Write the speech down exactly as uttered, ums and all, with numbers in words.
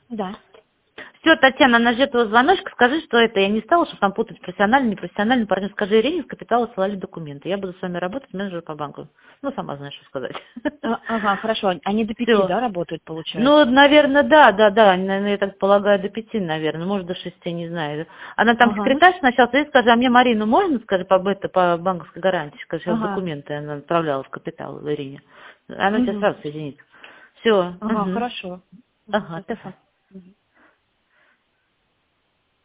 Да. Все, Татьяна, она ждет твоего звоночка, скажи, что это. Я не стала, чтобы там путать профессионально, непрофессионально. Партнер, скажи Ирине, с капитала ссылали документы. Я буду с вами работать, менеджер по банку. Ну, сама знаешь, что сказать. А, ага, хорошо. Они до пяти, Все. да, работают, Ну, получается? наверное, да, да, да. Они, наверное, я так полагаю, до пяти, наверное. Может, до шести, не знаю. Она там Ага, ну, секретарь сначала стоит, скажи, а мне Марину можно, скажи, по, это, по банковской гарантии? Скажи, сейчас ага. документы она отправляла в капитал в Ирине. Она тебя Угу. сразу соединит. Все. Ага, Угу. хорошо. Мгм, Ага, спасибо. давай. Мгм.